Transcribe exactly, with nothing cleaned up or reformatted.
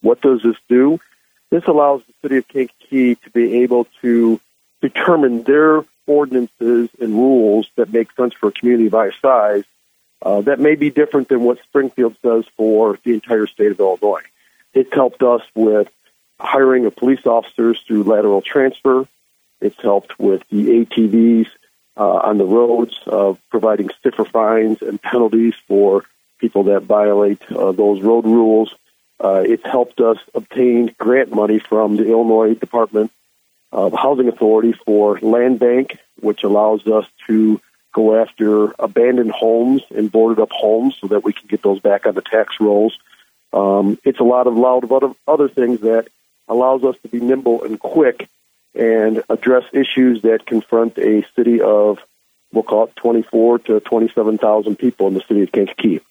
What does this do? This allows the city of Kankakee to be able to determine their ordinances and rules that make sense for a community of our size uh, that may be different than what Springfield does for the entire state of Illinois. It's helped us with hiring of police officers through lateral transfer. It's helped with the A T Vs uh, on the roads, uh, providing stiffer fines and penalties for people that violate uh, those road rules. Uh, it's helped us obtain grant money from the Illinois Department of Housing Authority for Land Bank, which allows us to go after abandoned homes and boarded up homes so that we can get those back on the tax rolls. Um, it's a lot of, lot of other, other things that allows us to be nimble and quick and address issues that confront a city of, we'll call it twenty-four to twenty-seven thousand people in the city of Kankakee.